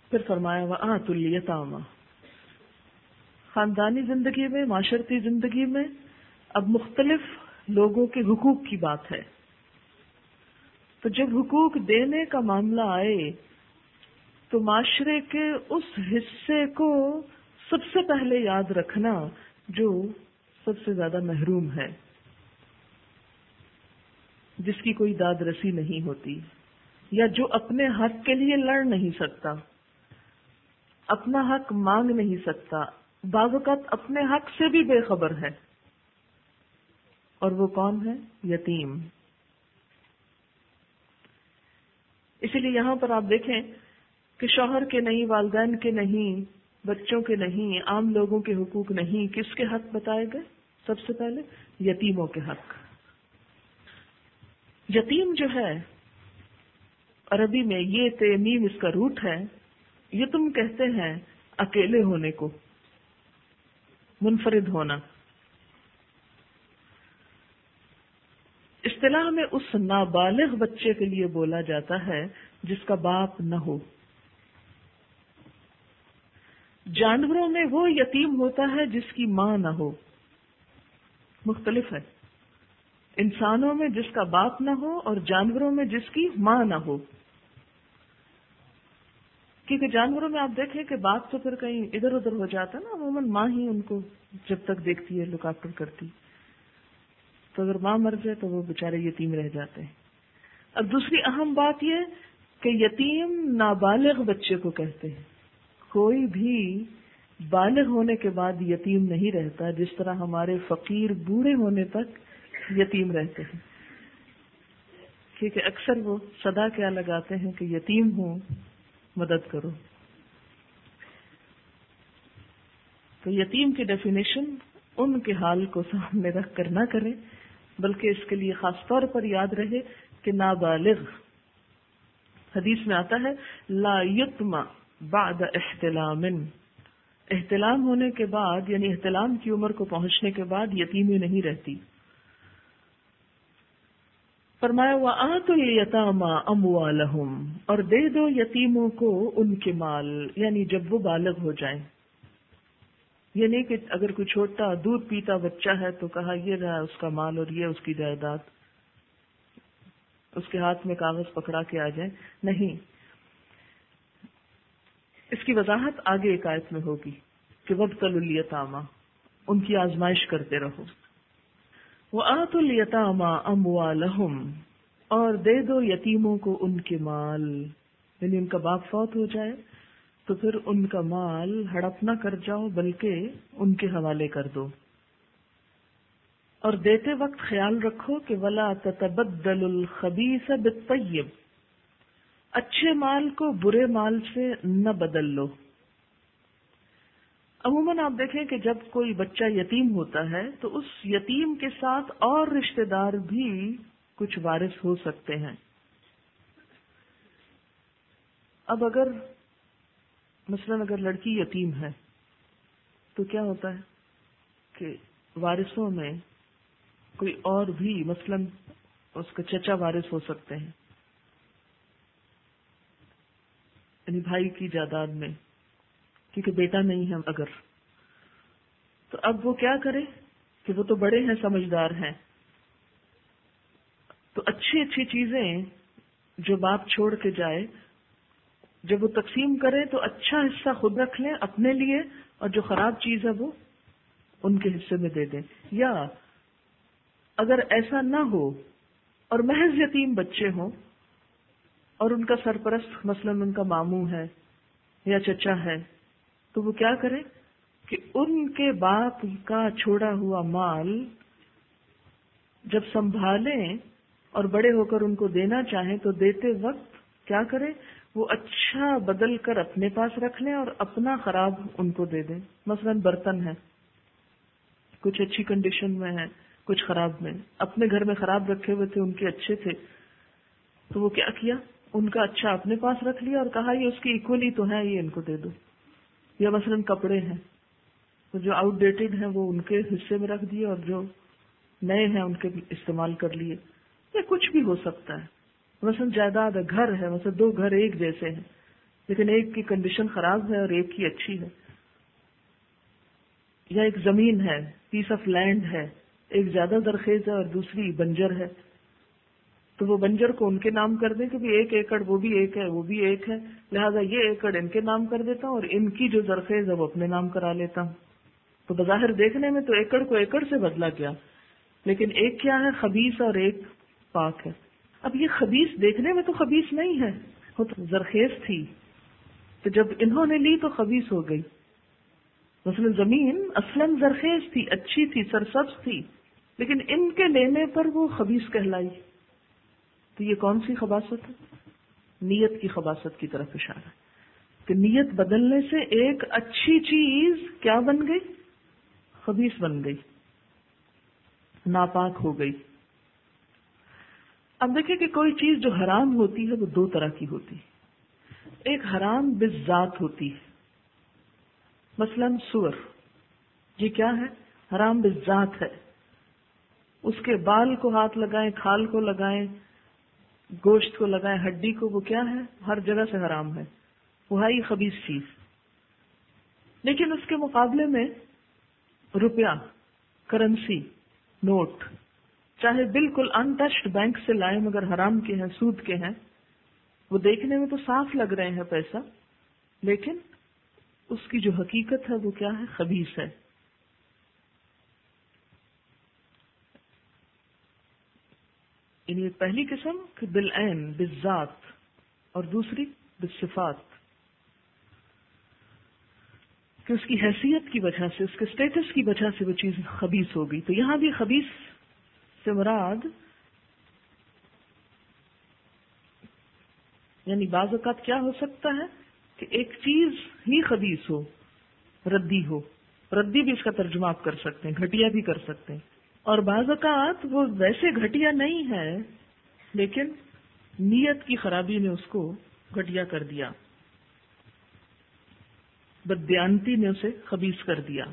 پھر فرمایا وآتوا الیتامی، خاندانی زندگی میں، معاشرتی زندگی میں اب مختلف لوگوں کے حقوق کی بات ہے. تو جب حقوق دینے کا معاملہ آئے تو معاشرے کے اس حصے کو سب سے پہلے یاد رکھنا جو سب سے زیادہ محروم ہے، جس کی کوئی داد رسی نہیں ہوتی، یا جو اپنے حق کے لیے لڑ نہیں سکتا، اپنا حق مانگ نہیں سکتا، بعض اوقات اپنے حق سے بھی بے خبر ہے. اور وہ کون ہے؟ یتیم. اسی لیے یہاں پر آپ دیکھیں کہ شوہر کے نہیں، والدین کے نہیں، بچوں کے نہیں، عام لوگوں کے حقوق نہیں، کس کے حق بتائے گئے؟ سب سے پہلے یتیموں کے حق. یتیم جو ہے عربی میں یہ تیمیم اس کا روٹ ہے. یتم کہتے ہیں اکیلے ہونے کو، منفرد ہونا. اصطلاح میں اس نابالغ بچے کے لیے بولا جاتا ہے جس کا باپ نہ ہو. جانوروں میں وہ یتیم ہوتا ہے جس کی ماں نہ ہو. مختلف ہے. انسانوں میں جس کا باپ نہ ہو اور جانوروں میں جس کی ماں نہ ہو. کیونکہ جانوروں میں آپ دیکھیں کہ باپ تو پھر کہیں ادھر ادھر ہو جاتا ہے نا، عموماً ماں ہی ان کو جب تک دیکھتی ہے لک آفٹر کرتی. تو اگر ماں مر جائے تو وہ بےچارے یتیم رہ جاتے ہیں. اب دوسری اہم بات یہ کہ یتیم نابالغ بچے کو کہتے ہیں. کوئی بھی بالغ ہونے کے بعد یتیم نہیں رہتا، جس طرح ہمارے فقیر بوڑھے ہونے تک یتیم رہتے ہیں. کیونکہ اکثر وہ صدا کیا لگاتے ہیں کہ یتیم ہوں مدد کرو. تو یتیم کی ڈیفینیشن ان کے حال کو سامنے رکھ کر نہ کریں، بلکہ اس کے لیے خاص طور پر یاد رہے کہ نابالغ. حدیث میں آتا ہے لا یتم بعد احتلام، احتلام ہونے کے بعد یعنی احتلام کی عمر کو پہنچنے کے بعد یتیمی نہیں رہتی. فرمایا وآتوا الیتامی اموالہم، اور دے دو یتیموں کو ان کے مال، یعنی جب وہ بالغ ہو جائیں. یہ نہیں کہ اگر کوئی چھوٹا دودھ پیتا بچہ ہے تو کہا یہ رہا اس کا مال اور یہ اس کی جائیداد، اس کے ہاتھ میں کاغذ پکڑا کے آ جائیں. نہیں، اس کی وضاحت آگے ایک آیت میں ہوگی کہ وابتلوا الیتامی، ان کی آزمائش کرتے رہو. وآتوا الیتامی اموالہم، اور دے دو یتیموں کو ان کے مال، یعنی ان کا باپ فوت ہو جائے تو پھر ان کا مال ہڑپ نہ کر جاؤ بلکہ ان کے حوالے کر دو. اور دیتے وقت خیال رکھو کہ ولا تتبدلوا الخبیث بالطیب، اچھے مال کو برے مال سے نہ بدل لو. عموماً آپ دیکھیں کہ جب کوئی بچہ یتیم ہوتا ہے تو اس یتیم کے ساتھ اور رشتہ دار بھی کچھ وارث ہو سکتے ہیں. اب اگر مثلاً اگر لڑکی یتیم ہے تو کیا ہوتا ہے کہ وارثوں میں کوئی اور بھی مثلاً اس کا چچا وارث ہو سکتے ہیں، یعنی بھائی کی جائیداد میں، کیونکہ بیٹا نہیں ہے اگر. تو اب وہ کیا کرے کہ وہ تو بڑے ہیں، سمجھدار ہیں، تو اچھی اچھی چیزیں جو باپ چھوڑ کے جائے جب وہ تقسیم کرے تو اچھا حصہ خود رکھ لیں اپنے لیے، اور جو خراب چیز ہے وہ ان کے حصے میں دے دیں. یا اگر ایسا نہ ہو اور محض یتیم بچے ہوں اور ان کا سرپرست مثلاً ان کا ماموں ہے یا چچا ہے، تو وہ کیا کرے کہ ان کے باپ کا چھوڑا ہوا مال جب سنبھالیں اور بڑے ہو کر ان کو دینا چاہیں تو دیتے وقت کیا کرے، وہ اچھا بدل کر اپنے پاس رکھ لیں اور اپنا خراب ان کو دے دیں. مثلاً برتن ہے، کچھ اچھی کنڈیشن میں ہے کچھ خراب میں، اپنے گھر میں خراب رکھے ہوئے تھے ان کے اچھے تھے، تو وہ کیا ان کا اچھا اپنے پاس رکھ لیا اور کہا یہ اس کی ایکولی تو ہے، یہ ان کو دے دو. یا مثلاً کپڑے ہیں تو جو آؤٹ ڈیٹڈ ہیں وہ ان کے حصے میں رکھ دیے اور جو نئے ہیں ان کے استعمال کر لیے. یا کچھ بھی ہو سکتا ہے. مثلاً جائیداد ہے، گھر ہے، مثلاً دو گھر ایک جیسے ہیں لیکن ایک کی کنڈیشن خراب ہے اور ایک کی اچھی ہے. یا ایک زمین ہے، پیس آف لینڈ ہے، ایک زیادہ زرخیز ہے اور دوسری بنجر ہے، تو وہ بنجر کو ان کے نام کر دیں کہ بھی 1 ایکڑ وہ بھی ایک ہے وہ بھی ایک ہے، لہذا یہ ایکڑ ان کے نام کر دیتا ہوں اور ان کی جو زرخیز ہے وہ اپنے نام کرا لیتا ہوں. تو بظاہر دیکھنے میں تو ایکڑ کو ایکڑ سے بدلا گیا، لیکن ایک کیا ہے؟ خبیث اور ایک پاک ہے. اب یہ خبیث دیکھنے میں تو خبیث نہیں ہے، وہ تو زرخیز تھی، تو جب انہوں نے لی تو خبیث ہو گئی. مثلا زمین اصلاً زرخیز تھی، اچھی تھی، سرسبز تھی، لیکن ان کے لینے پر وہ خبیث کہلائی. تو یہ کون سی خباثت ہے؟ نیت کی خباثت کی طرف اشارہ ہے کہ نیت بدلنے سے ایک اچھی چیز کیا بن گئی؟ خبیث بن گئی، ناپاک ہو گئی. اب دیکھیں کہ کوئی چیز جو حرام ہوتی ہے وہ 2 طرح کی ہوتی ہے. ایک حرام بالذات ہوتی ہے، مثلا سور، یہ کیا ہے؟ حرام بالذات ہے. اس کے بال کو ہاتھ لگائیں، کھال کو لگائیں، گوشت کو لگائیں، ہڈی کو، وہ کیا ہے؟ ہر جگہ سے حرام ہے، وہ ہے خبیث چیز. لیکن اس کے مقابلے میں روپیہ، کرنسی، نوٹ، چاہے بالکل انٹچڈ بینک سے لائیں مگر حرام کے ہیں، سود کے ہیں، وہ دیکھنے میں تو صاف لگ رہے ہیں پیسہ، لیکن اس کی جو حقیقت ہے وہ کیا ہے؟ خبیث ہے. یعنی پہلی قسم کہ بالعین، بالذات، اور دوسری بالصفات، کہ اس کی حیثیت کی وجہ سے، اس کے سٹیٹس کی وجہ سے وہ چیز خبیث ہو گئی. تو یہاں بھی خبیث سے مراد یعنی بعض اوقات کیا ہو سکتا ہے کہ ایک چیز ہی خبیث ہو، ردی ہو، ردی بھی اس کا ترجمہ آپ کر سکتے ہیں، گھٹیا بھی کر سکتے ہیں. اور بعض اوقات وہ ویسے گھٹیا نہیں ہے لیکن نیت کی خرابی نے اس کو گھٹیا کر دیا، بددیانتی نے اسے خبیث کر دیا.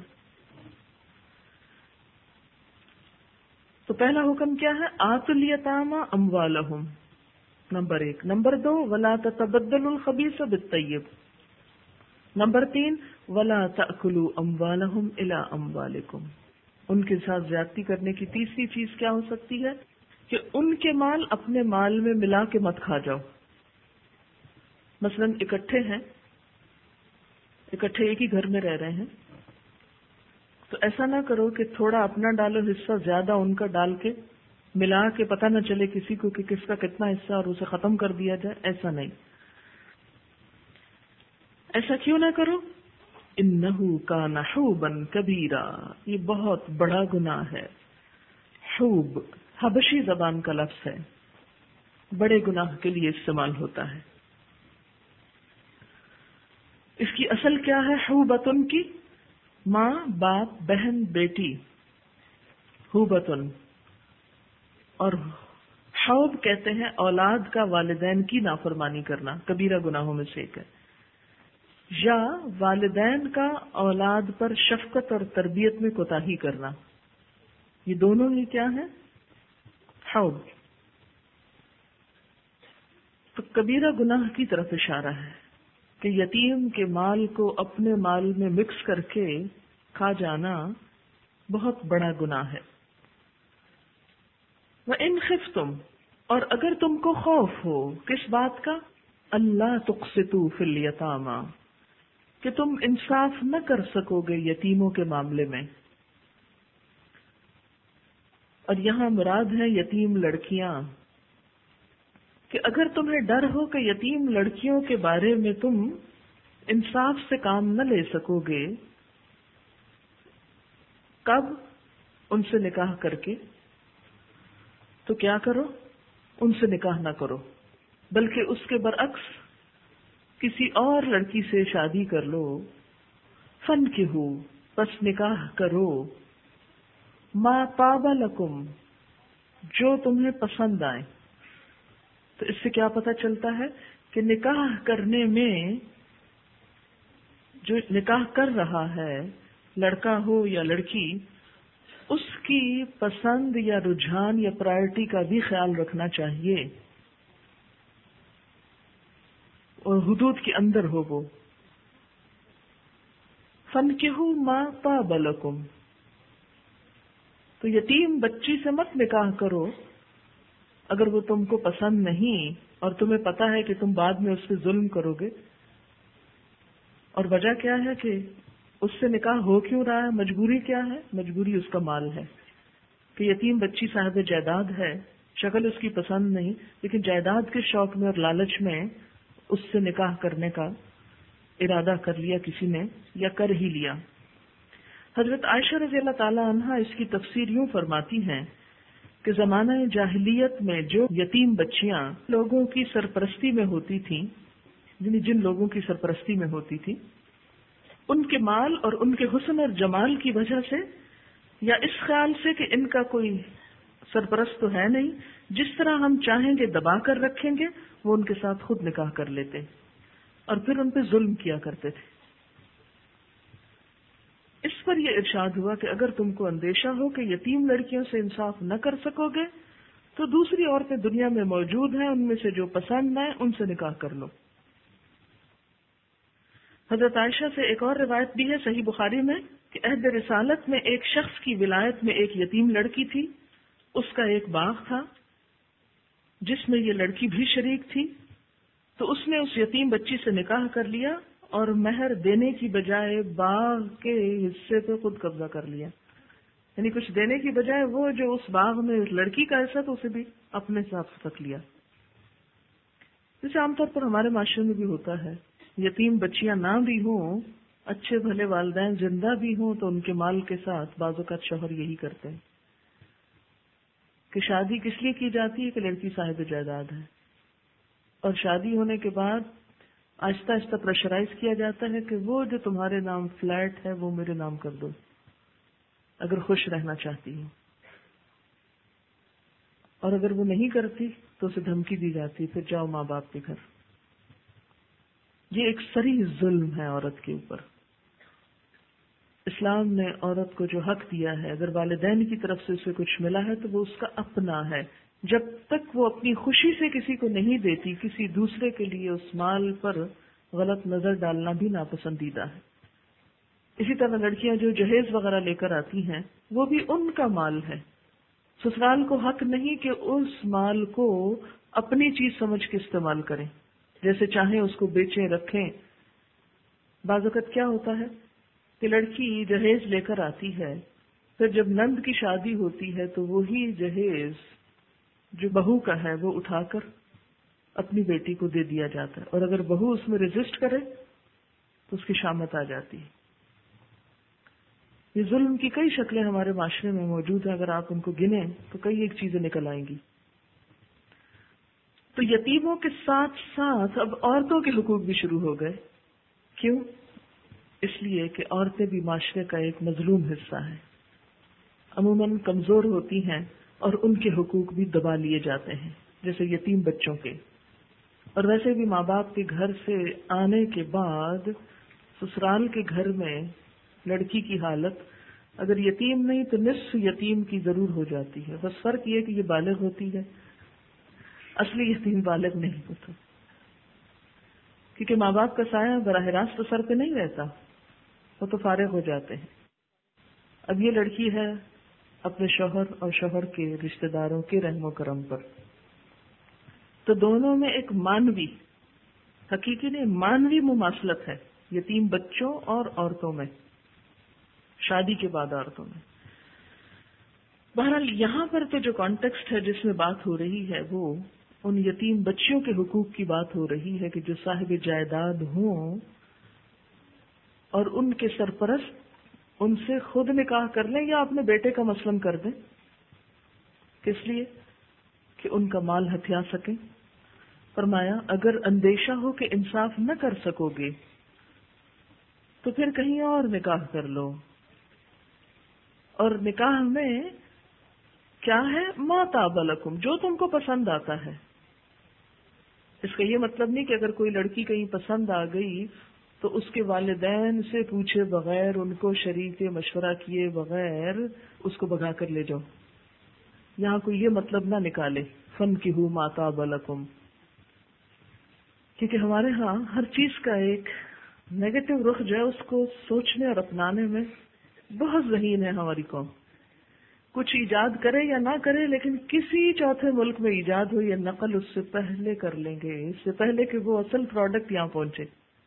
تو پہلا حکم کیا ہے؟ آتوا الیتامی اموالہم، نمبر 1. نمبر 2 ولا تتبدلوا الخبیث بالطیب. نمبر 3 ولا تأکلوا اموالہم الی اموالکم. ان کے ساتھ زیادتی کرنے کی تیسری چیز کیا ہو سکتی ہے کہ ان کے مال اپنے مال میں ملا کے مت کھا جاؤ. مثلا اکٹھے ہیں، اکٹھے ایک ہی گھر میں رہ رہے ہیں، تو ایسا نہ کرو کہ تھوڑا اپنا ڈالو حصہ، زیادہ ان کا ڈال کے ملا کے پتہ نہ چلے کسی کو کہ کس کا کتنا حصہ اور اسے ختم کر دیا جائے. ایسا نہیں. ایسا کیوں نہ کرو؟ انہ کان حوبا کبیرا، یہ بہت بڑا گناہ ہے. حوب حبشی زبان کا لفظ ہے، بڑے گناہ کے لیے استعمال ہوتا ہے. اس کی اصل کیا ہے؟ حوبتن کی ماں، باپ، بہن، بیٹی، حوبتن. اور حوب کہتے ہیں اولاد کا والدین کی نافرمانی کرنا، کبیرہ گناہوں میں سے ایک ہے. یا والدین کا اولاد پر شفقت اور تربیت میں کوتاہی کرنا، یہ دونوں ہی کیا ہیں؟ حوب. تو کبیرہ گناہ کی طرف اشارہ ہے کہ یتیم کے مال کو اپنے مال میں مکس کر کے کھا جانا بہت بڑا گناہ ہے. وَإِنْ خِفْتُمْ، اور اگر تم کو خوف ہو کس بات کا؟ اللہ تقسطوا فی الیتامی، کہ تم انصاف نہ کر سکو گے یتیموں کے معاملے میں. اور یہاں مراد ہے یتیم لڑکیاں، کہ اگر تمہیں ڈر ہو کہ یتیم لڑکیوں کے بارے میں تم انصاف سے کام نہ لے سکو گے، کب؟ ان سے نکاح کر کے. تو کیا کرو؟ ان سے نکاح نہ کرو، بلکہ اس کے برعکس کسی اور لڑکی سے شادی کر لو. فنکحوا، پس نکاح کرو، ما طاب لکم، جو تمہیں پسند آئے. تو اس سے کیا پتہ چلتا ہے کہ نکاح کرنے میں جو نکاح کر رہا ہے، لڑکا ہو یا لڑکی، اس کی پسند یا رجحان یا پرائرٹی کا بھی خیال رکھنا چاہیے. اور حدود کے اندر ہو وہ. فَانْكِحُوا مَا طَابَ لَكُمْ، تو یتیم بچی سے مت نکاح کرو اگر وہ تم کو پسند نہیں اور تمہیں پتا ہے کہ تم بعد میں اس پہ ظلم کرو گے. اور وجہ کیا ہے کہ اس سے نکاح ہو کیوں رہا ہے؟ مجبوری کیا ہے؟ مجبوری اس کا مال ہے کہ یتیم بچی صاحب جائیداد ہے، شکل اس کی پسند نہیں، لیکن جائیداد کے شوق میں اور لالچ میں اس سے نکاح کرنے کا ارادہ کر لیا کسی نے یا کر ہی لیا. حضرت عائشہ رضی اللہ تعالی عنہا اس کی تفسیر یوں فرماتی ہیں کہ زمانہ جاہلیت میں جو یتیم بچیاں لوگوں کی سرپرستی میں ہوتی تھیں، یعنی جن لوگوں کی سرپرستی میں ہوتی تھی، ان کے مال اور ان کے حسن اور جمال کی وجہ سے یا اس خیال سے کہ ان کا کوئی سرپرست تو ہے نہیں، جس طرح ہم چاہیں گے دبا کر رکھیں گے، وہ ان کے ساتھ خود نکاح کر لیتے اور پھر ان پہ ظلم کیا کرتے تھے. اس پر یہ ارشاد ہوا کہ اگر تم کو اندیشہ ہو کہ یتیم لڑکیوں سے انصاف نہ کر سکو گے تو دوسری عورتیں دنیا میں موجود ہیں، ان میں سے جو پسند ہیں ان سے نکاح کر لو. حضرت عائشہ سے ایک اور روایت بھی ہے صحیح بخاری میں کہ عہد رسالت میں ایک شخص کی ولایت میں ایک یتیم لڑکی تھی، اس کا ایک باغ تھا جس میں یہ لڑکی بھی شریک تھی، تو اس نے اس یتیم بچی سے نکاح کر لیا اور مہر دینے کی بجائے باغ کے حصے پہ خود قبضہ کر لیا. یعنی کچھ دینے کی بجائے وہ جو اس باغ میں لڑکی کا حصہ تو اسے بھی اپنے حساب سے رکھ لیا. جیسے عام طور پر ہمارے معاشرے میں بھی ہوتا ہے، یتیم بچیاں نہ بھی ہوں، اچھے بھلے والدین زندہ بھی ہوں تو ان کے مال کے ساتھ بعض اوقات شوہر یہی کرتے ہیں کہ شادی کس لیے کی جاتی ہے کہ لڑکی صاحب جائیداد ہے، اور شادی ہونے کے بعد آہستہ آہستہ پریشرائز کیا جاتا ہے کہ وہ جو تمہارے نام فلیٹ ہے وہ میرے نام کر دو اگر خوش رہنا چاہتی ہو، اور اگر وہ نہیں کرتی تو اسے دھمکی دی جاتی پھر جاؤ ماں باپ کے گھر. یہ ایک صریح ظلم ہے عورت کے اوپر. اسلام نے عورت کو جو حق دیا ہے اگر والدین کی طرف سے اسے کچھ ملا ہے تو وہ اس کا اپنا ہے، جب تک وہ اپنی خوشی سے کسی کو نہیں دیتی، کسی دوسرے کے لیے اس مال پر غلط نظر ڈالنا بھی ناپسندیدہ ہے. اسی طرح لڑکیاں جو جہیز وغیرہ لے کر آتی ہیں وہ بھی ان کا مال ہے. سسرال کو حق نہیں کہ اس مال کو اپنی چیز سمجھ کے استعمال کریں، جیسے چاہیں اس کو بیچیں رکھیں. بعض اوقات کیا ہوتا ہے کہ لڑکی جہیز لے کر آتی ہے، پھر جب نند کی شادی ہوتی ہے تو وہی جہیز جو بہو کا ہے وہ اٹھا کر اپنی بیٹی کو دے دیا جاتا ہے، اور اگر بہو اس میں ریزسٹ کرے تو اس کی شامت آ جاتی ہے. یہ ظلم کی کئی شکلیں ہمارے معاشرے میں موجود ہیں، اگر آپ ان کو گنیں تو کئی ایک چیزیں نکل آئیں گی. تو یتیموں کے ساتھ ساتھ اب عورتوں کے حقوق بھی شروع ہو گئے. کیوں؟ اس لیے کہ عورتیں بھی معاشرے کا ایک مظلوم حصہ ہیں، عموماً کمزور ہوتی ہیں اور ان کے حقوق بھی دبا لیے جاتے ہیں جیسے یتیم بچوں کے. اور ویسے بھی ماں باپ کے گھر سے آنے کے بعد سسرال کے گھر میں لڑکی کی حالت اگر یتیم نہیں تو نصف یتیم کی ضرور ہو جاتی ہے. بس فرق یہ کہ یہ بالغ ہوتی ہے، اصلی یتیم بالغ نہیں ہوتا، کیونکہ ماں باپ کا سایہ براہ راست تو سر پہ نہیں رہتا، وہ تو فارغ ہو جاتے ہیں. اب یہ لڑکی ہے اپنے شوہر اور شوہر کے رشتہ داروں کے رحم و کرم پر، تو دونوں میں ایک مانوی، حقیقی نہیں مانوی مماثلت ہے یتیم بچوں اور عورتوں میں، شادی کے بعد عورتوں میں. بہرحال یہاں پر تو جو کانٹیکسٹ ہے جس میں بات ہو رہی ہے وہ ان یتیم بچیوں کے حقوق کی بات ہو رہی ہے کہ جو صاحب جائیداد ہوں اور ان کے سرپرست ان سے خود نکاح کر لیں یا اپنے بیٹے کا مثلاً کر دیں. کس لیے؟ کہ ان کا مال ہتھیا سکیں. فرمایا اگر اندیشہ ہو کہ انصاف نہ کر سکو گے تو پھر کہیں اور نکاح کر لو. اور نکاح میں کیا ہے؟ ما طاب لکم، جو تم کو پسند آتا ہے. اس کا یہ مطلب نہیں کہ اگر کوئی لڑکی کہیں پسند آ گئی تو اس کے والدین سے پوچھے بغیر، ان کو شریک مشورہ کیے بغیر اس کو بھگا کر لے جاؤ. یہاں کوئی یہ مطلب نہ نکالے فَانْكِحُوا مَا طَابَ لَكُمْ کیونکہ ہمارے ہاں ہر چیز کا ایک نیگیٹو رخ جو ہے اس کو سوچنے اور اپنانے میں بہت ذہین ہے ہماری قوم. کچھ ایجاد کرے یا نہ کرے لیکن کسی چوتھے ملک میں ایجاد ہو یا نقل اس سے پہلے کر لیں گے، اس سے پہلے کہ وہ اصل پروڈکٹ یہاں پہنچے.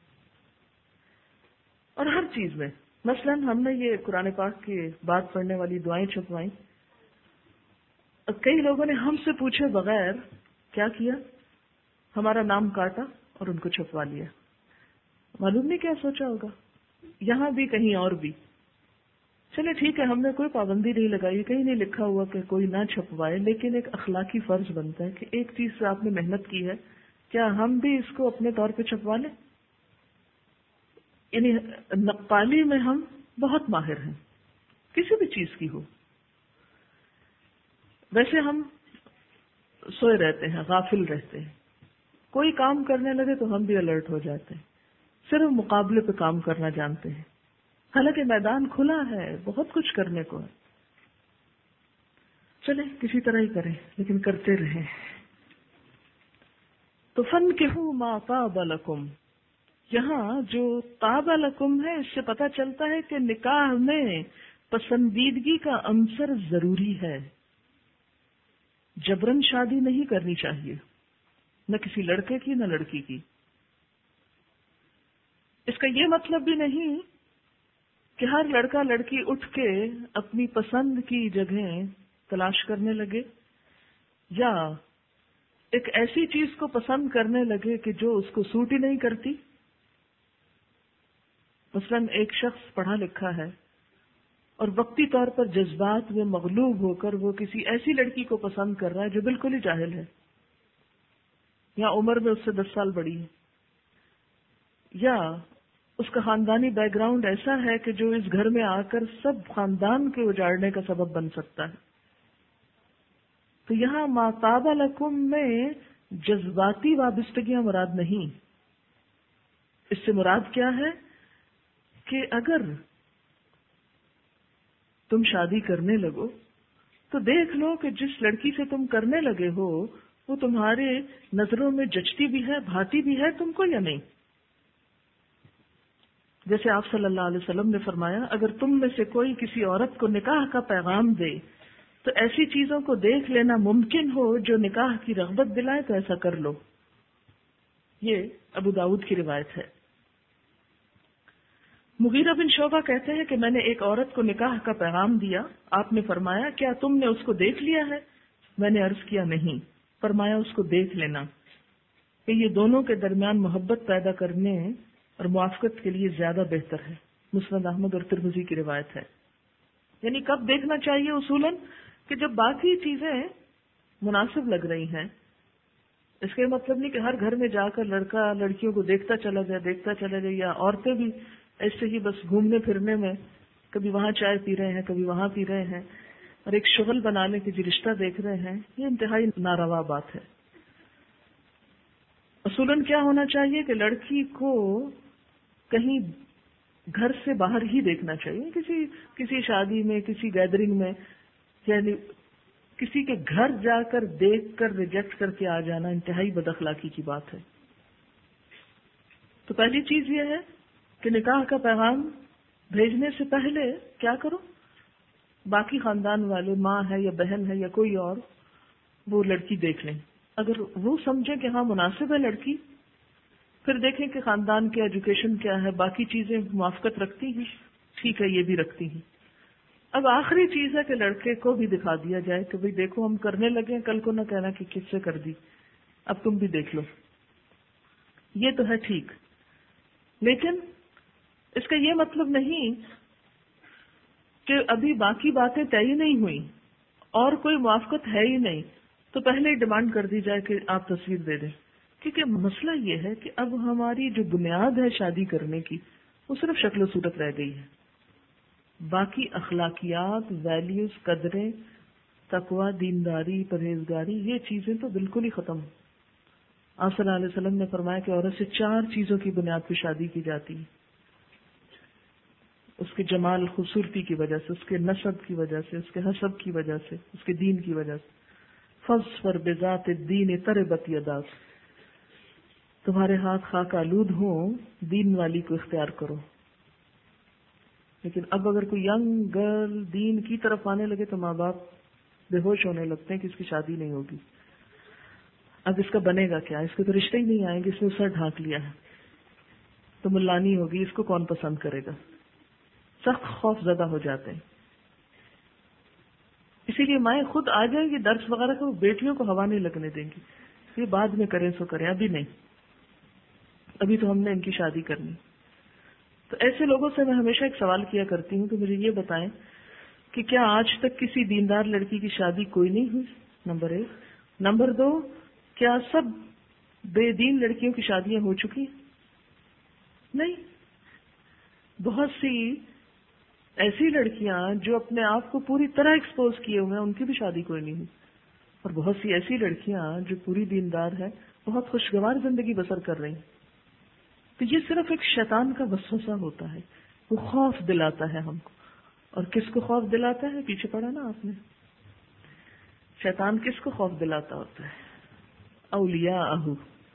اور ہر چیز میں مثلا ہم نے یہ قرآن پاک کی بات پڑھنے والی دعائیں چھپوائیں، اور کئی لوگوں نے ہم سے پوچھے بغیر کیا کیا، ہمارا نام کاٹا اور ان کو چھپوا لیا. معلوم نہیں کیا سوچا ہوگا، یہاں بھی کہیں اور بھی. چلے ٹھیک ہے، ہم نے کوئی پابندی نہیں لگائی، کہیں نہیں لکھا ہوا کہ کوئی نہ چھپوائے، لیکن ایک اخلاقی فرض بنتا ہے کہ ایک چیز سے آپ نے محنت کی ہے، کیا ہم بھی اس کو اپنے طور پہ چھپوا لیں؟ یعنی نقالی میں ہم بہت ماہر ہیں، کسی بھی چیز کی ہو. ویسے ہم سوئے رہتے ہیں، غافل رہتے ہیں، کوئی کام کرنے لگے تو ہم بھی الرٹ ہو جاتے ہیں، صرف مقابلے پہ کام کرنا جانتے ہیں، حالانکہ میدان کھلا ہے، بہت کچھ کرنے کو ہے. چلیں کسی طرح ہی کریں لیکن کرتے رہیں. تو فَانْكِحُوا مَا طَابَ لَكُمْ، یہاں جو طاب لکم ہے اس سے پتہ چلتا ہے کہ نکاح میں پسندیدگی کا عنصر ضروری ہے. جبرن شادی نہیں کرنی چاہیے، نہ کسی لڑکے کی نہ لڑکی کی. اس کا یہ مطلب بھی نہیں کہ ہر لڑکا لڑکی اٹھ کے اپنی پسند کی جگہیں تلاش کرنے لگے، یا ایک ایسی چیز کو پسند کرنے لگے کہ جو اس کو سوٹ ہی نہیں کرتی. مثلا ایک شخص پڑھا لکھا ہے اور وقتی طور پر جذبات میں مغلوب ہو کر وہ کسی ایسی لڑکی کو پسند کر رہا ہے جو بالکل ہی جاہل ہے، یا عمر میں اس سے 10 سال بڑی ہے، یا اس کا خاندانی بیک گراؤنڈ ایسا ہے کہ جو اس گھر میں آ کر سب خاندان کے اجاڑنے کا سبب بن سکتا ہے. تو یہاں ما طاب لکم میں جذباتی وابستگیاں مراد نہیں. اس سے مراد کیا ہے کہ اگر تم شادی کرنے لگو تو دیکھ لو کہ جس لڑکی سے تم کرنے لگے ہو وہ تمہارے نظروں میں جچتی بھی ہے، بھاتی بھی ہے تم کو یا نہیں. جیسے آپ صلی اللہ علیہ وسلم نے فرمایا اگر تم میں سے کوئی کسی عورت کو نکاح کا پیغام دے تو ایسی چیزوں کو دیکھ لینا ممکن ہو جو نکاح کی رغبت دلائے تو ایسا کر لو. یہ ابو داؤد کی روایت ہے. مغیرہ بن شعبہ کہتے ہیں کہ میں نے ایک عورت کو نکاح کا پیغام دیا، آپ نے فرمایا کیا تم نے اس کو دیکھ لیا ہے؟ میں نے عرض کیا نہیں. فرمایا اس کو دیکھ لینا کہ یہ دونوں کے درمیان محبت پیدا کرنے اور موافقت کے لیے زیادہ بہتر ہے. مسند احمد اور ترمذی کی روایت ہے. یعنی کب دیکھنا چاہیے؟ اصولاً کہ جب باقی چیزیں مناسب لگ رہی ہیں. اس کا مطلب نہیں کہ ہر گھر میں جا کر لڑکا لڑکیوں کو دیکھتا چلا جائے، یا عورتیں بھی ایسے ہی بس گھومنے پھرنے میں کبھی وہاں چائے پی رہے ہیں کبھی وہاں پی رہے ہیں اور ایک شغل بنانے کے جو رشتہ دیکھ رہے ہیں. یہ انتہائی ناروا بات ہے. اصولاً کیا ہونا چاہیے کہ لڑکی کو کہیں گھر سے باہر ہی دیکھنا چاہیے، کسی شادی میں، کسی گیدرنگ میں، یعنی کسی کے گھر جا کر دیکھ کر ریجیکٹ کر کے آ جانا انتہائی بد اخلاقی کی بات ہے. تو پہلی چیز یہ ہے کہ نکاح کا پیغام بھیجنے سے پہلے کیا کرو، باقی خاندان والے، ماں ہے یا بہن ہے یا کوئی اور، وہ لڑکی دیکھ لیں. اگر وہ سمجھیں کہ ہاں مناسب ہے لڑکی، پھر دیکھیں کہ خاندان کے ایجوکیشن کیا ہے، باقی چیزیں موافقت رکھتی ہیں، ٹھیک ہے یہ بھی رکھتی ہیں. اب آخری چیز ہے کہ لڑکے کو بھی دکھا دیا جائے کہ بھئی دیکھو ہم کرنے لگے، کل کو نہ کہنا کہ کس سے کر دی، اب تم بھی دیکھ لو. یہ تو ہے ٹھیک، لیکن اس کا یہ مطلب نہیں کہ ابھی باقی باتیں طے ہی نہیں ہوئی اور کوئی موافقت ہے ہی نہیں تو پہلے ہی ڈیمانڈ کر دی جائے کہ آپ تصویر دے دیں. کیونکہ مسئلہ یہ ہے کہ اب ہماری جو بنیاد ہے شادی کرنے کی وہ صرف شکل و صورت رہ گئی ہے. باقی اخلاقیات، ویلیوز، قدریں، تقوی، دینداری، پرہیزگاری، یہ چیزیں تو بالکل ہی ختم. آپ صلی اللہ علیہ وسلم نے فرمایا کہ عورت سے 4 چیزوں کی بنیاد پہ شادی کی جاتی ہے: اس کے جمال خوبصورتی کی وجہ سے، اس کے نسب کی وجہ سے، اس کے حسب کی وجہ سے، اس کے دین کی وجہ سے. فَاظْفَرْ بِذَاتِ الدِّینِ تَرِبَتْ یَدَاکَ. تمہارے ہاتھ خاک آلود ہوں، دین والی کو اختیار کرو. لیکن اب اگر کوئی ینگ گرل دین کی طرف آنے لگے تو ماں باپ بے ہوش ہونے لگتے ہیں کہ اس کی شادی نہیں ہوگی. اب اس کا بنے گا کیا؟ اس کے تو رشتے ہی نہیں آئیں گے، اس نے سر ڈھانک لیا ہے، تو ملانی ہوگی، اس کو کون پسند کرے گا؟ سخت خوف زدہ ہو جاتے ہیں. اسی لیے مائیں خود آ جائیں گی درس وغیرہ کو، بیٹیوں کو ہوا نہیں لگنے دیں گی. یہ بعد میں کریں سو کریں، ابھی نہیں، ابھی تو ہم نے ان کی شادی کرنی. تو ایسے لوگوں سے میں ہمیشہ ایک سوال کیا کرتی ہوں کہ مجھے یہ بتائیں کہ کیا آج تک کسی دیندار لڑکی کی شادی کوئی نہیں ہوئی؟ نمبر 1. نمبر 2، کیا سب بے دین لڑکیوں کی شادیاں ہو چکی؟ نہیں. بہت سی ایسی لڑکیاں جو اپنے آپ کو پوری طرح ایکسپوز کیے ہوئے ہیں، ان کی بھی شادی کوئی نہیں ہوئی. اور بہت سی ایسی لڑکیاں جو پوری دیندار ہیں، بہت خوشگوار زندگی بسر کر رہی ہیں. تو یہ صرف ایک شیطان کا وسوسہ ہوتا ہے، وہ خوف دلاتا ہے ہم کو. اور کس کو خوف دلاتا ہے؟ پیچھے پڑھا نا آپ نے، شیطان کس کو خوف دلاتا ہوتا ہے؟ اولیاءہ،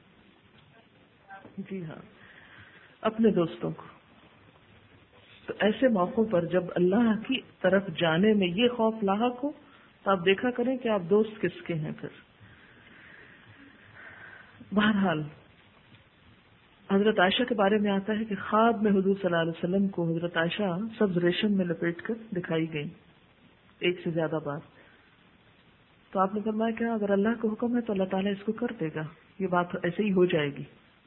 جی ہاں، اپنے دوستوں کو. تو ایسے موقعوں پر جب اللہ کی طرف جانے میں یہ خوف لاحق ہو تو آپ دیکھا کریں کہ آپ دوست کس کے ہیں. پھر بہرحال حضرت عائشہ کے بارے میں آتا ہے کہ خواب میں حضور صلی اللہ علیہ وسلم کو حضرت عائشہ سبز ریشم میں لپیٹ کر دکھائی گئی ایک سے زیادہ بار. تو آپ نے فرمایا کہ اگر اللہ کا حکم ہے تو اللہ تعالیٰ اس کو کر دے گا، یہ بات ایسے ہی ہو جائے گی.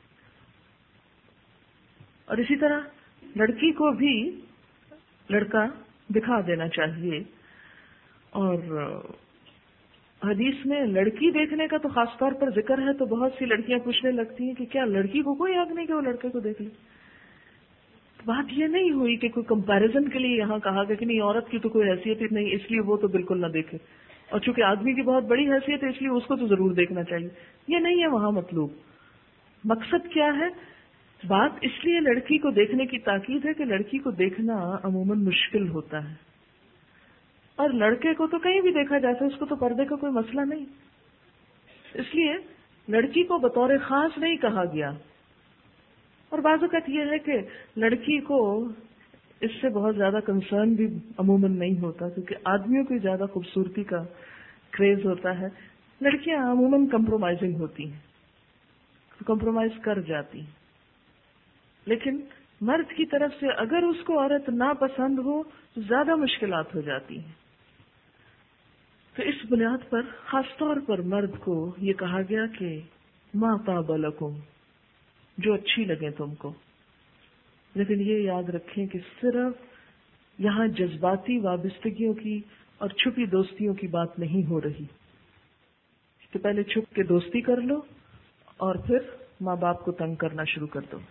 اور اسی طرح لڑکی کو بھی لڑکا دکھا دینا چاہیے. اور حدیث میں لڑکی دیکھنے کا تو خاص طور پر ذکر ہے، تو بہت سی لڑکیاں پوچھنے لگتی ہیں کہ کیا لڑکی کو کوئی حق نہیں کہ وہ لڑکے کو دیکھ لے؟ بات یہ نہیں ہوئی کہ کوئی کمپیریزن کے لیے یہاں کہا گیا کہ نہیں عورت کی تو کوئی حیثیت ہی نہیں، اس لیے وہ تو بالکل نہ دیکھے، اور چونکہ آدمی کی بہت بڑی حیثیت ہے اس لیے اس کو تو ضرور دیکھنا چاہیے. یہ نہیں ہے وہاں مطلوب. مقصد کیا ہے؟ بات اس لیے لڑکی کو دیکھنے کی تاکید ہے کہ لڑکی کو دیکھنا عموماً مشکل ہوتا ہے، اور لڑکے کو تو کہیں بھی دیکھا جاتا ہے، اس کو تو پردے کا کوئی مسئلہ نہیں. اس لیے لڑکی کو بطور خاص نہیں کہا گیا. اور بعض اوقات یہ ہے کہ لڑکی کو اس سے بہت زیادہ کنسرن بھی عموماً نہیں ہوتا، کیونکہ آدمیوں کی زیادہ خوبصورتی کا کریز ہوتا ہے. لڑکیاں عموماً کمپرومائزنگ ہوتی ہیں، کمپرومائز کر جاتی ہیں. لیکن مرد کی طرف سے اگر اس کو عورت ناپسند ہو تو زیادہ مشکلات ہو جاتی ہیں. تو اس بنیاد پر خاص طور پر مرد کو یہ کہا گیا کہ ما طاب لکم، جو اچھی لگے تم کو. لیکن یہ یاد رکھیں کہ صرف یہاں جذباتی وابستگیوں کی اور چھپی دوستیوں کی بات نہیں ہو رہی کہ پہلے چھپ کے دوستی کر لو اور پھر ماں باپ کو تنگ کرنا شروع کر دو.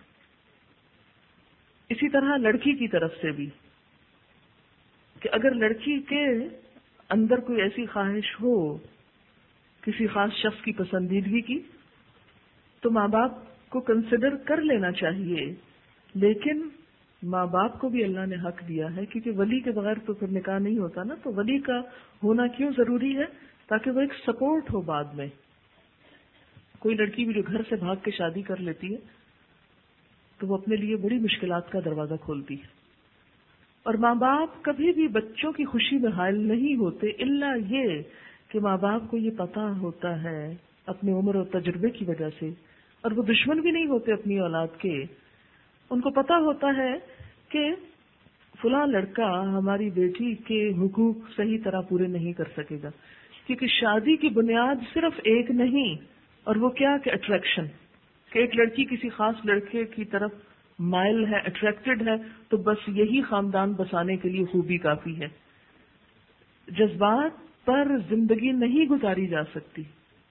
اسی طرح لڑکی کی طرف سے بھی کہ اگر لڑکی کے اندر کوئی ایسی خواہش ہو کسی خاص شخص کی پسندیدگی کی تو ماں باپ کو کنسیڈر کر لینا چاہیے. لیکن ماں باپ کو بھی اللہ نے حق دیا ہے، کیونکہ ولی کے بغیر تو پھر نکاح نہیں ہوتا نا. تو ولی کا ہونا کیوں ضروری ہے؟ تاکہ وہ ایک سپورٹ ہو. بعد میں کوئی لڑکی بھی جو گھر سے بھاگ کے شادی کر لیتی ہے تو وہ اپنے لیے بڑی مشکلات کا دروازہ کھولتی ہے. اور ماں باپ کبھی بھی بچوں کی خوشی میں حائل نہیں ہوتے الا یہ کہ ماں باپ کو یہ پتا ہوتا ہے اپنی عمر اور تجربے کی وجہ سے، اور وہ دشمن بھی نہیں ہوتے اپنی اولاد کے. ان کو پتا ہوتا ہے کہ فلاں لڑکا ہماری بیٹی کے حقوق صحیح طرح پورے نہیں کر سکے گا، کیونکہ شادی کی بنیاد صرف ایک نہیں، اور وہ کیا کہ اٹریکشن، کہ ایک لڑکی کسی خاص لڑکے کی طرف مائل ہے، اٹریکٹڈ ہے، تو بس یہی خاندان بسانے کے لیے خوبی کافی ہے. جذبات پر زندگی نہیں گزاری جا سکتی.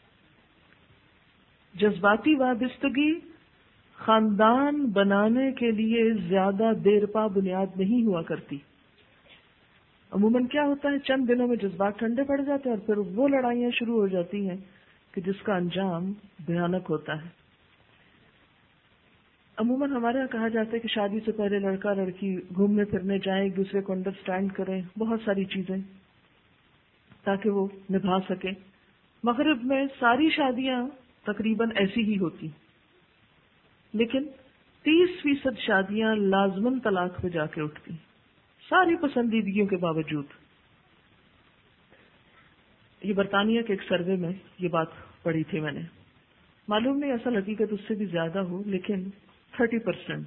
جذباتی وابستگی خاندان بنانے کے لیے زیادہ دیر پا بنیاد نہیں ہوا کرتی. عموماً کیا ہوتا ہے، چند دنوں میں جذبات ٹھنڈے پڑ جاتے ہیں اور پھر وہ لڑائیاں شروع ہو جاتی ہیں کہ جس کا انجام بھیانک ہوتا ہے. عموماً ہمارے یہاں کہا جاتا ہے کہ شادی سے پہلے لڑکا لڑکی گھومنے پھرنے جائیں، ایک دوسرے کو انڈرسٹینڈ کریں، بہت ساری چیزیں تاکہ وہ نبھا سکیں. مغرب میں ساری شادیاں تقریباً ایسی ہی ہوتی. لیکن 30% شادیاں لازماً طلاق پہ جا کے اٹھتی، ساری پسندیدگیوں کے باوجود۔ یہ برطانیہ کے ایک سروے میں یہ بات پڑھی تھی میں نے، معلوم نہیں اصل حقیقت اس سے بھی زیادہ ہو، لیکن 30%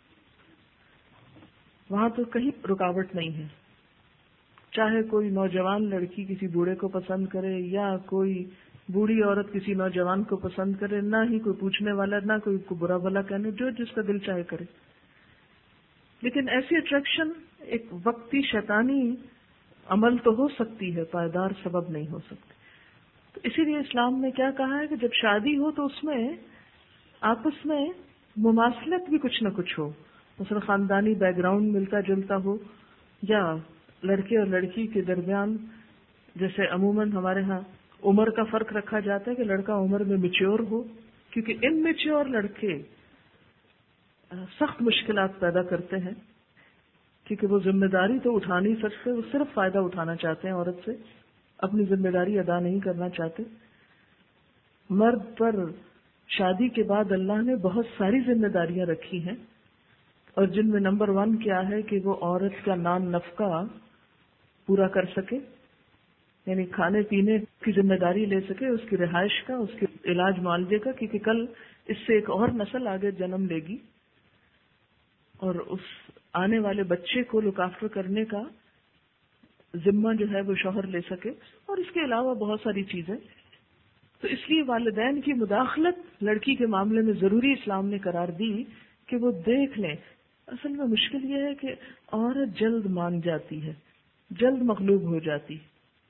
وہاں تو کہیں رکاوٹ نہیں ہے، چاہے کوئی نوجوان لڑکی کسی بوڑھے کو پسند کرے یا کوئی بوڑھی عورت کسی نوجوان کو پسند کرے، نہ ہی کوئی پوچھنے والا، نہ کوئی کو برا بھلا کہنے، جو جس کا دل چاہے کرے۔ لیکن ایسی اٹریکشن ایک وقتی شیطانی عمل تو ہو سکتی ہے، پائیدار سبب نہیں ہو سکتی۔ تو اسی لیے اسلام نے کیا کہا ہے کہ جب شادی ہو تو اس میں آپس میں مماثلت بھی کچھ نہ کچھ ہو، مثلا خاندانی بیک گراؤنڈ ملتا جلتا ہو، یا لڑکے اور لڑکی کے درمیان جیسے عموماً ہمارے ہاں عمر کا فرق رکھا جاتا ہے کہ لڑکا عمر میں میچور ہو، کیونکہ ان میچور لڑکے سخت مشکلات پیدا کرتے ہیں، کیونکہ وہ ذمہ داری تو اٹھا نہیں سکتے، وہ صرف فائدہ اٹھانا چاہتے ہیں عورت سے، اپنی ذمہ داری ادا نہیں کرنا چاہتے۔ مرد پر شادی کے بعد اللہ نے بہت ساری ذمہ داریاں رکھی ہیں، اور جن میں نمبر 1 کیا ہے کہ وہ عورت کا نان نفقہ پورا کر سکے، یعنی کھانے پینے کی ذمہ داری لے سکے، اس کی رہائش کا، اس کے علاج معالجے کا، کیونکہ کل اس سے ایک اور نسل آگے جنم لے گی، اور اس آنے والے بچے کو لک آفٹر کرنے کا ذمہ جو ہے وہ شوہر لے سکے، اور اس کے علاوہ بہت ساری چیزیں۔ تو اس لیے والدین کی مداخلت لڑکی کے معاملے میں ضروری اسلام نے قرار دی کہ وہ دیکھ لیں۔ اصل میں مشکل یہ ہے کہ عورت جلد مان جاتی ہے، جلد مغلوب ہو جاتی،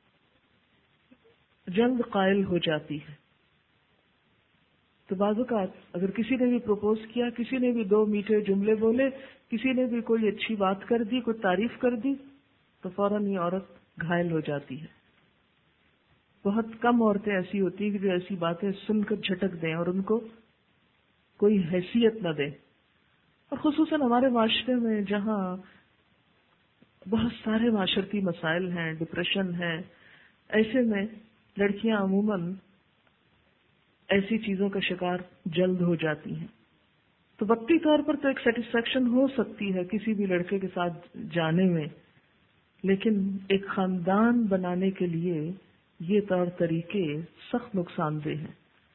جلد قائل ہو جاتی ہے۔ تو بعض اوقات اگر کسی نے بھی پروپوز کیا، کسی نے بھی 2 میٹھے جملے بولے، کسی نے بھی کوئی اچھی بات کر دی، کوئی تعریف کر دی، تو فوراً یہ عورت گھائل ہو جاتی ہے۔ بہت کم عورتیں ایسی ہوتی ہیں کہ جو ایسی باتیں سن کر جھٹک دیں اور ان کو کوئی حیثیت نہ دیں، اور خصوصاً ہمارے معاشرے میں جہاں بہت سارے معاشرتی مسائل ہیں، ڈپریشن ہے، ایسے میں لڑکیاں عموماً ایسی چیزوں کا شکار جلد ہو جاتی ہیں۔ تو وقتی طور پر تو ایک سیٹسفیکشن ہو سکتی ہے کسی بھی لڑکے کے ساتھ جانے میں، لیکن ایک خاندان بنانے کے لیے یہ طور طریقے سخت نقصان دہ ہیں۔